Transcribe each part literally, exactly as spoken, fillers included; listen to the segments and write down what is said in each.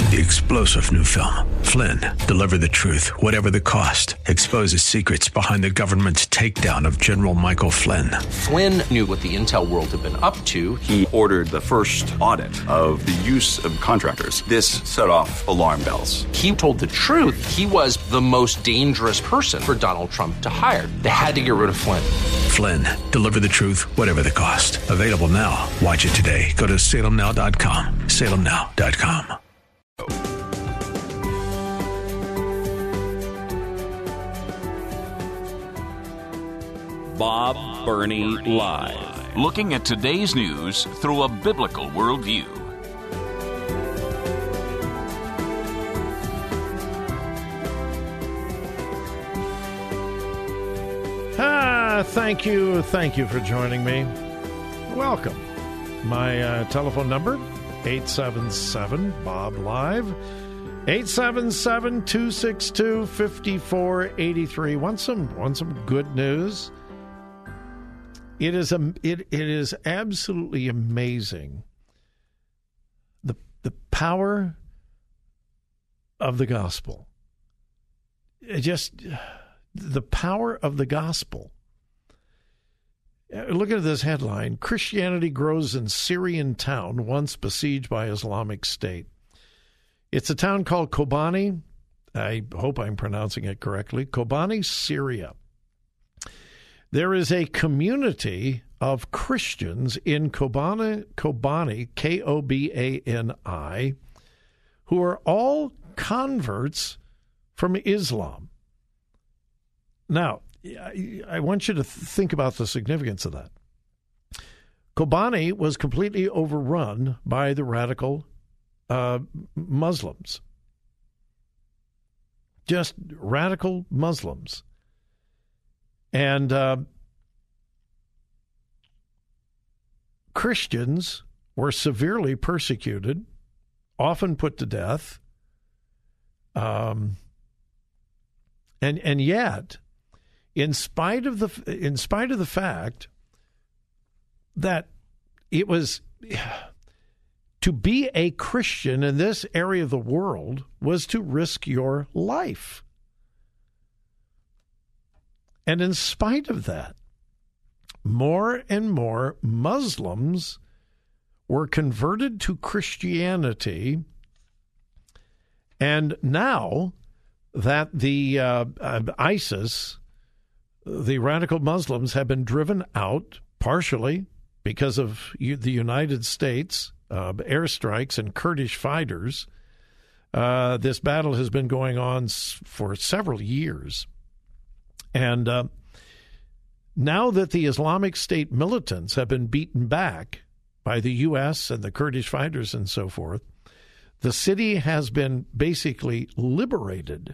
The explosive new film, Flynn, deliver the truth, whatever the cost, exposes secrets behind the government's takedown of General Michael Flynn. Flynn knew what the intel world had been up to. He ordered the first audit of the use of contractors. This set off alarm bells. He told the truth. He was the most dangerous person for Donald Trump to hire. They had to get rid of Flynn. Flynn, deliver the truth, whatever the cost. Available now. Watch it today. Go to salem now dot com. salem now dot com. Bob Burney Live. Looking at today's news through a biblical worldview. Ah, thank you. Thank you for joining me. Welcome. My uh, telephone number, eight seven seven, B O B, Live. eight seven seven, two six two, five four eight three. Want some, want some good news? It is a, it, it is absolutely amazing the the power of the gospel. It just the power of the gospel. Look at this headline: Christianity grows in Syrian town once besieged by Islamic State. It's a town called Kobani. I hope I'm pronouncing it correctly. Kobani, Syria. There is a community of Christians in Kobani, Kobani, K O B A N I, who are all converts from Islam. Now, I want you to think about the significance of that. Kobani was completely overrun by the radical uh, Muslims. Just radical Muslims. And uh, Christians were severely persecuted, often put to death, um, and and yet, in spite of the in spite of the fact that it was to be a Christian in this area of the world was to risk your life. And in spite of that, more and more Muslims were converted to Christianity. And now that the uh, uh, ISIS, the radical Muslims, have been driven out partially because of the United States uh, airstrikes and Kurdish fighters, uh, this battle has been going on for several years. And uh, now that the Islamic State militants have been beaten back by the U S and the Kurdish fighters and so forth, the city has been basically liberated.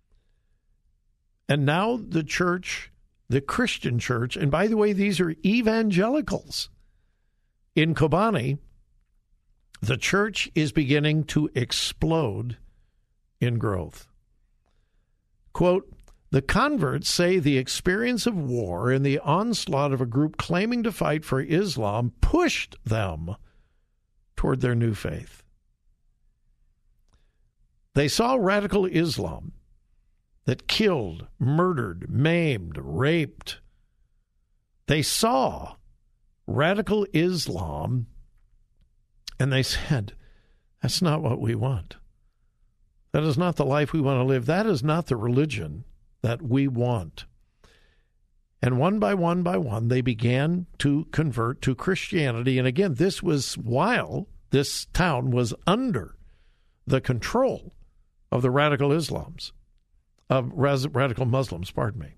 And now the church, the Christian church, and by the way, these are evangelicals in Kobani, the church is beginning to explode in growth. Quote, the converts say the experience of war and the onslaught of a group claiming to fight for Islam pushed them toward their new faith. They saw radical Islam that killed, murdered, maimed, raped. They saw radical Islam and they said, that's not what we want. That is not the life we want to live. That is not the religion that we want. And one by one by one, they began to convert to Christianity. And again, this was while this town was under the control of the radical Islams, of radical Muslims, pardon me.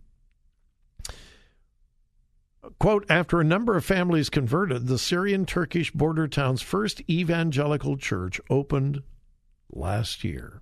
Quote, after a number of families converted, the Syrian-Turkish border town's first evangelical church opened last year.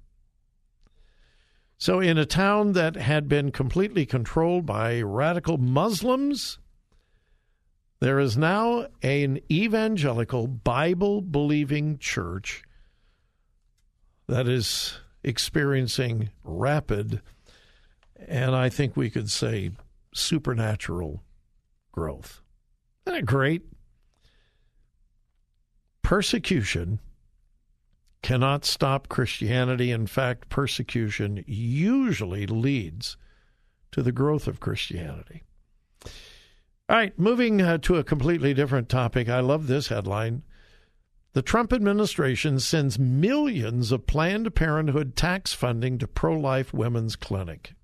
So in a town that had been completely controlled by radical Muslims, there is now an evangelical, Bible-believing church that is experiencing rapid, and I think we could say supernatural growth. Isn't that great? Persecution cannot stop Christianity. In fact, persecution usually leads to the growth of Christianity. All right, moving uh, to a completely different topic. I love this headline. The Trump administration sends millions of Planned Parenthood tax funding to pro-life women's clinic.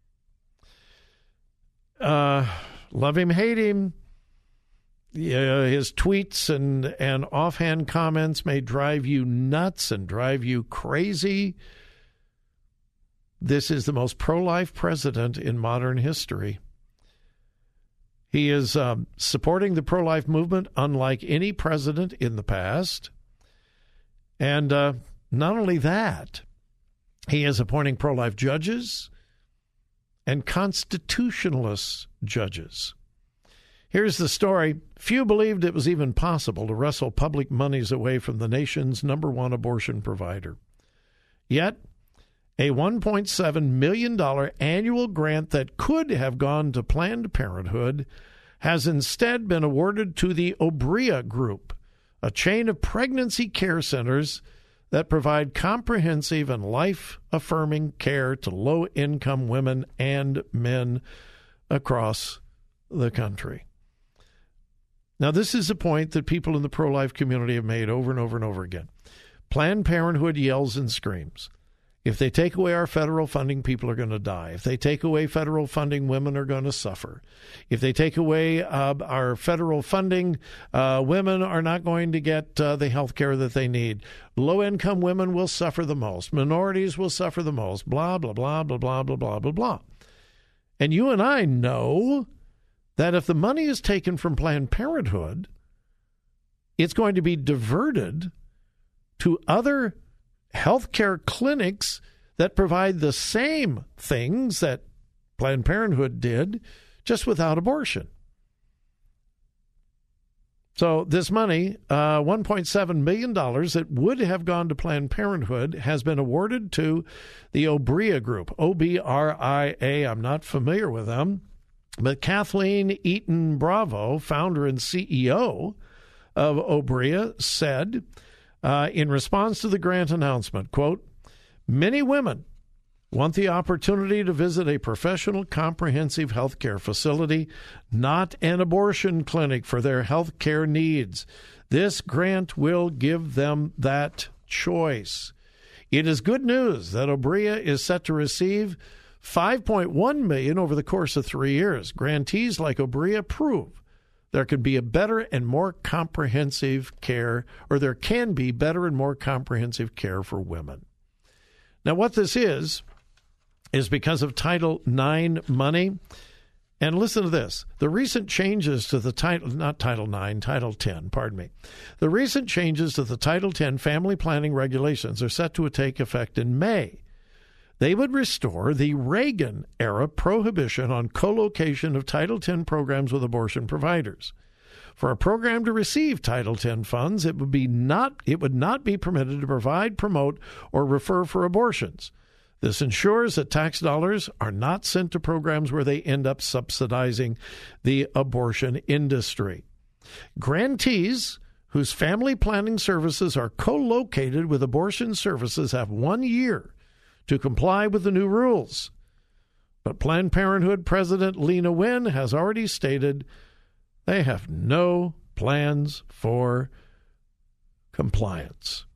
Uh, love him, hate him. Yeah, his tweets and, and offhand comments may drive you nuts and drive you crazy. This is the most pro-life president in modern history. He is um, supporting the pro-life movement unlike any president in the past. And uh, not only that, he is appointing pro-life judges and constitutionalist judges. Here's the story. Few believed it was even possible to wrestle public monies away from the nation's number one abortion provider. Yet, a one point seven million dollars annual grant that could have gone to Planned Parenthood has instead been awarded to the Obria Group, a chain of pregnancy care centers that provide comprehensive and life-affirming care to low-income women and men across the country. Now, this is a point that people in the pro-life community have made over and over and over again. Planned Parenthood yells and screams. If they take away our federal funding, people are going to die. If they take away federal funding, women are going to suffer. If they take away uh, our federal funding, uh, women are not going to get uh, the health care that they need. Low-income women will suffer the most. Minorities will suffer the most. Blah, blah, blah, blah, blah, blah, blah, blah, blah. And you and I know that if the money is taken from Planned Parenthood, it's going to be diverted to other healthcare clinics that provide the same things that Planned Parenthood did, just without abortion. So this money, uh, one point seven million dollars that would have gone to Planned Parenthood, has been awarded to the Obria Group, O B R I A. I'm not familiar with them, but Kathleen Eaton Bravo, founder and C E O of Obria, said, Uh, in response to the grant announcement, quote, many women want the opportunity to visit a professional comprehensive health care facility, not an abortion clinic, for their health care needs. This grant will give them that choice. It is good news that Obria is set to receive five point one million dollars over the course of three years. Grantees like Obria prove there could be a better and more comprehensive care, or there can be better and more comprehensive care for women. Now, what this is, is because of Title nine money. And listen to this. The recent changes to the Title, not Title nine, Title ten, pardon me. The recent changes to the Title ten family planning regulations are set to take effect in May. They would restore the Reagan-era prohibition on co-location of Title ten programs with abortion providers. For a program to receive Title ten funds, it would be not it would not be permitted to provide, promote, or refer for abortions. This ensures that tax dollars are not sent to programs where they end up subsidizing the abortion industry. Grantees whose family planning services are co-located with abortion services have one year to comply with the new rules. But Planned Parenthood President Lena Wynne has already stated they have no plans for compliance.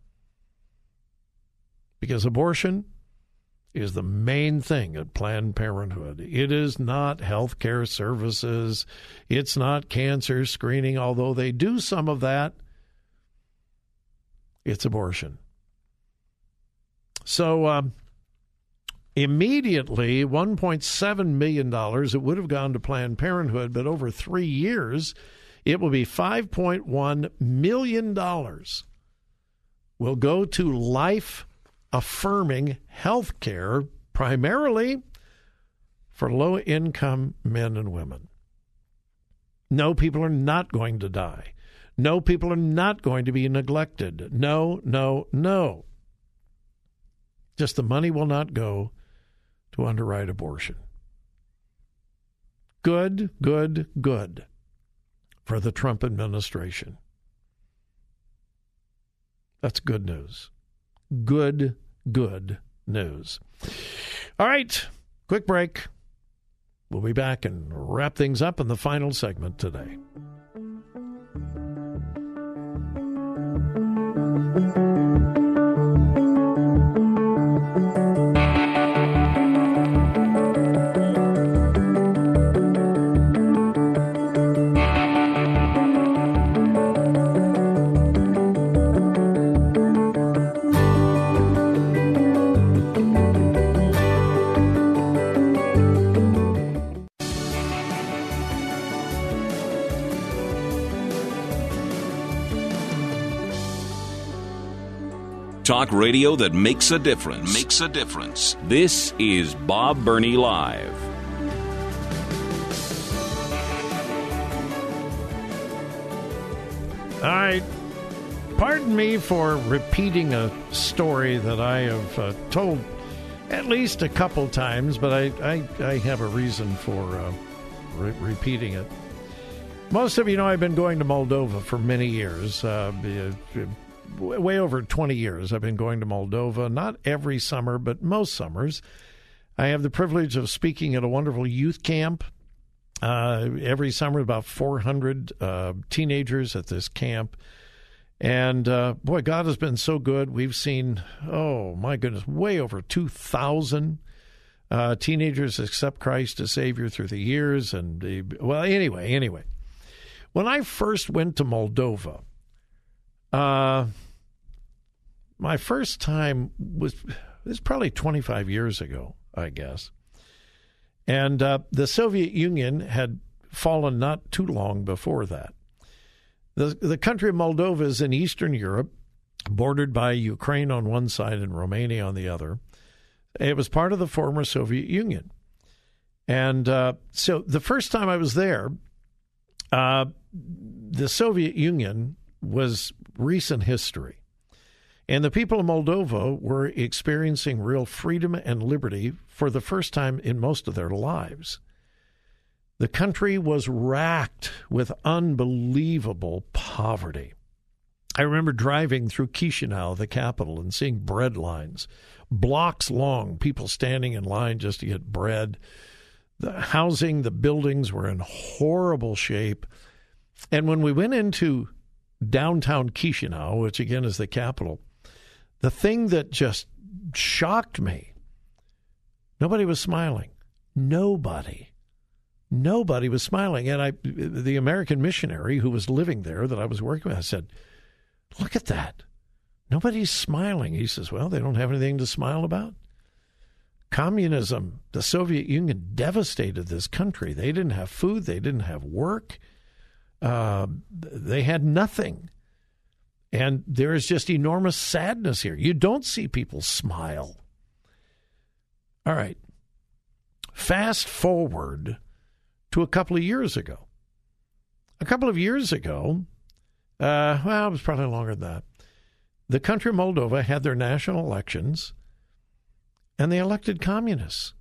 Because abortion is the main thing at Planned Parenthood. It is not health care services. It's not cancer screening, although they do some of that. It's abortion. So, um, immediately, one point seven million dollars, it would have gone to Planned Parenthood, but over three years, it will be five point one million dollars will go to life-affirming health care, primarily for low-income men and women. No, people are not going to die. No, people are not going to be neglected. No, no, no. Just the money will not go to underwrite abortion. Good, good, good for the Trump administration. That's good news. good, good news. All right, quick break. We'll be back and wrap things up in the final segment today. Talk radio that makes a difference. Makes a difference. This is Bob Burney Live. All right. Pardon me for repeating a story that I have uh, told at least a couple times, but I, I, I have a reason for uh, re- repeating it. Most of you know I've been going to Moldova for many years. Uh, way over twenty years I've been going to Moldova, not every summer, but most summers. I have the privilege of speaking at a wonderful youth camp. Uh, every summer, about four hundred uh, teenagers at this camp. And, uh, boy, God has been so good. We've seen, oh, my goodness, way over two thousand uh, teenagers accept Christ as Savior through the years. And, uh, well, anyway, anyway. When I first went to Moldova, uh, my first time was, was probably twenty-five years ago, I guess. And uh, the Soviet Union had fallen not too long before that. The, the country of Moldova is in Eastern Europe, bordered by Ukraine on one side and Romania on the other. It was part of the former Soviet Union. And uh, so the first time I was there, uh, the Soviet Union was recent history. And the people of Moldova were experiencing real freedom and liberty for the first time in most of their lives. The country was racked with unbelievable poverty. I remember driving through Chisinau, the capital, and seeing bread lines, blocks long, people standing in line just to get bread. The housing, the buildings were in horrible shape. And when we went into downtown Chisinau, which again is the capital, the thing that just shocked me, nobody was smiling. Nobody. Nobody was smiling. And I, the American missionary who was living there that I was working with, I said, look at that. Nobody's smiling. He says, well, they don't have anything to smile about. Communism, the Soviet Union devastated this country. They didn't have food. They didn't have work. Uh, they had nothing. And there is just enormous sadness here. You don't see people smile. All right. Fast forward to a couple of years ago. A couple of years ago, uh, well, it was probably longer than that. The country of Moldova had their national elections, and they elected communists.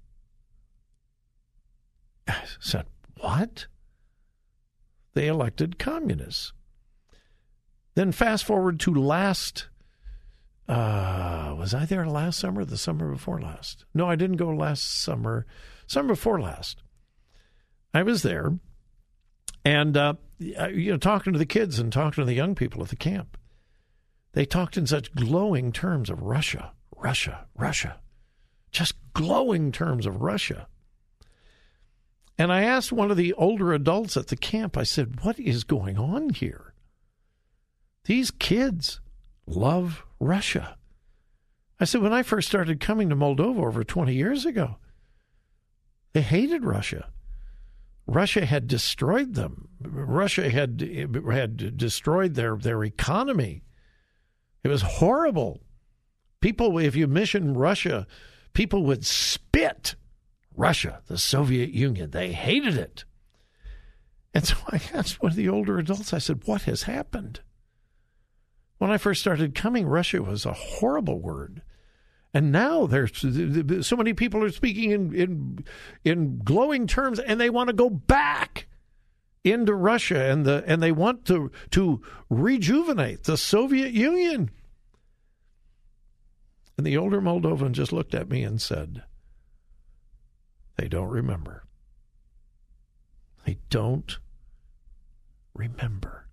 I said, what? They elected communists. Then fast forward to last, uh, was I there last summer or the summer before last? No, I didn't go last summer. Summer before last. I was there, and, uh, you know, talking to the kids and talking to the young people at the camp. They talked in such glowing terms of Russia, Russia, Russia. Just glowing terms of Russia. And I asked one of the older adults at the camp, I said, what is going on here? These kids love Russia. I said, when I first started coming to Moldova over twenty years ago, they hated Russia. Russia had destroyed them. Russia had had destroyed their, their economy. It was horrible. People, if you mentioned Russia, people would spit. Russia, the Soviet Union, they hated it. And so I asked one of the older adults, I said, what has happened? When I first started coming, Russia was a horrible word. And now there's so many people are speaking in, in in glowing terms, and they want to go back into Russia, and the and they want to to rejuvenate the Soviet Union. And the older Moldovan just looked at me and said, they don't remember. They don't remember.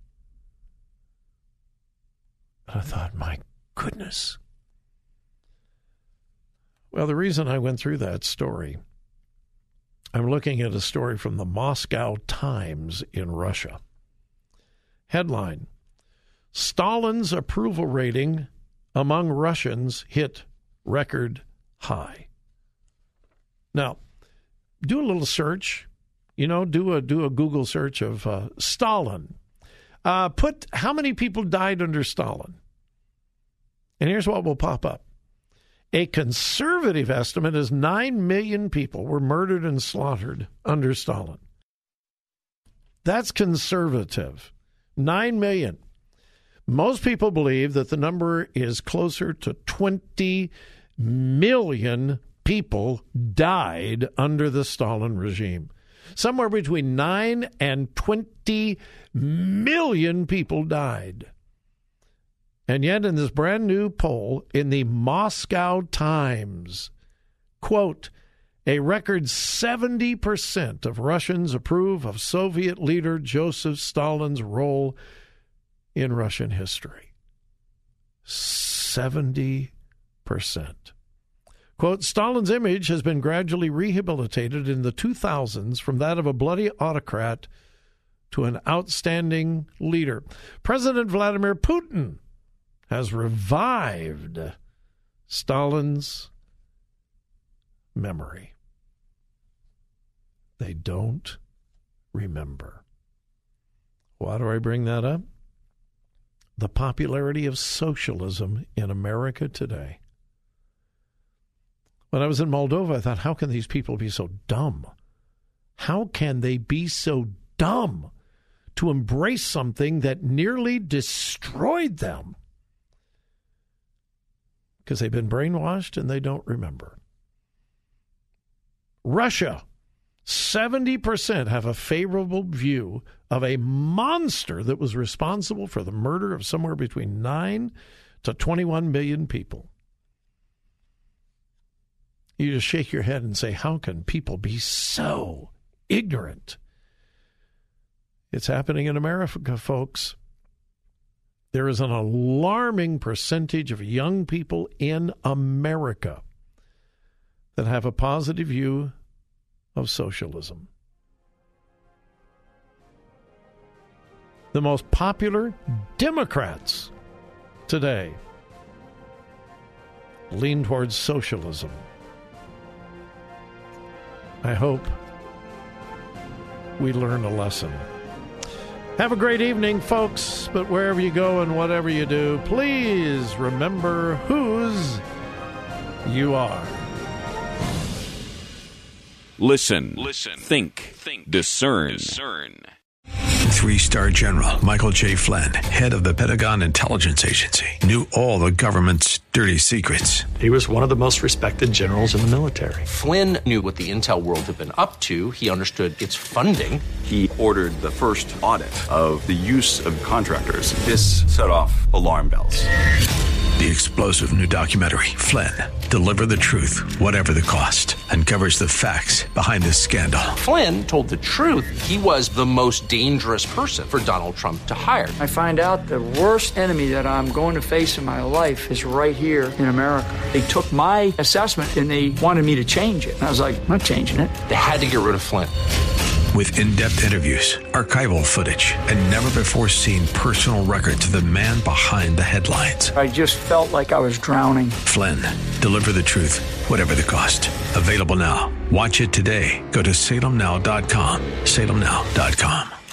And I thought, my goodness. Well, the reason I went through that story, I'm looking at a story from the Moscow Times in Russia. Headline, Stalin's approval rating among Russians hit record high. Now, do a little search, you know, do a do a Google search of uh, Stalin. Uh, put how many people died under Stalin. And here's what will pop up. A conservative estimate is nine million people were murdered and slaughtered under Stalin. That's conservative. nine million. Most people believe that the number is closer to twenty million people died under the Stalin regime. Somewhere between nine and twenty million people died. And yet in this brand new poll in the Moscow Times, quote, a record seventy percent of Russians approve of Soviet leader Joseph Stalin's role in Russian history. seventy percent. Quote, Stalin's image has been gradually rehabilitated in the two thousands from that of a bloody autocrat to an outstanding leader. President Vladimir Putin has revived Stalin's memory. They don't remember. Why do I bring that up? The popularity of socialism in America today. When I was in Moldova, I thought, how can these people be so dumb? How can they be so dumb to embrace something that nearly destroyed them? Because they've been brainwashed and they don't remember. Russia, seventy percent have a favorable view of a monster that was responsible for the murder of somewhere between nine to twenty-one million people. You just shake your head and say, how can people be so ignorant? It's happening in America, folks. There is an alarming percentage of young people in America that have a positive view of socialism. The most popular Democrats today lean towards socialism. I hope we learn a lesson. Have a great evening, folks, but wherever you go and whatever you do, please remember whose you are. Listen, Listen. Think, Think. Discern. Discern. Three-star General Michael J. Flynn, head of the Pentagon Intelligence Agency, knew all the government's dirty secrets. He was one of the most respected generals in the military. Flynn knew what the intel world had been up to. He understood its funding. He ordered the first audit of the use of contractors. This set off alarm bells. The explosive new documentary, Flynn, Deliver the Truth, Whatever the Cost, uncovers the facts behind this scandal. Flynn told the truth. He was the most dangerous person for Donald Trump to hire. I find out the worst enemy that I'm going to face in my life is right here in America. They took my assessment and they wanted me to change it. And I was like, I'm not changing it. They had to get rid of Flynn. With in-depth interviews, archival footage, and never-before-seen personal records of the man behind the headlines. I just felt like I was drowning. Flynn, Deliver the Truth, Whatever the Cost. Available now. Watch it today. Go to salem now dot com. salem now dot com.